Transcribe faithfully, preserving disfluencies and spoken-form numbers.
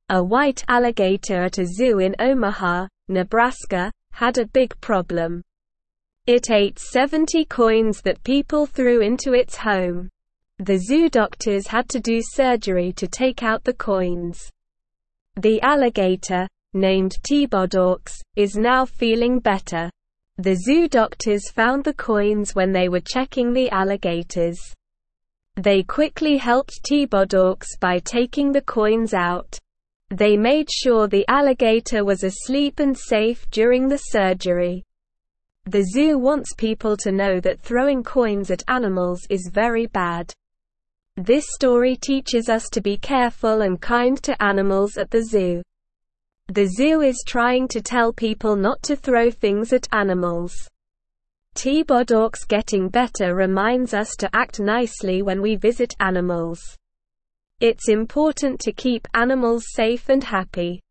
A white alligator at a zoo in Omaha, Nebraska, had a big problem. It ate seventy coins that people threw into its home. The zoo doctors had to do surgery to take out the coins. The alligator, named T-Bodox, is now feeling better. The zoo doctors found the coins when they were checking the alligators. They quickly helped T-Bodox by taking the coins out. They made sure the alligator was asleep and safe during the surgery. The zoo wants people to know that throwing coins at animals is very bad. This story teaches us to be careful and kind to animals at the zoo. The zoo is trying to tell people not to throw things at animals. T-Bodox getting better reminds us to act nicely when we visit animals. It's important to keep animals safe and happy.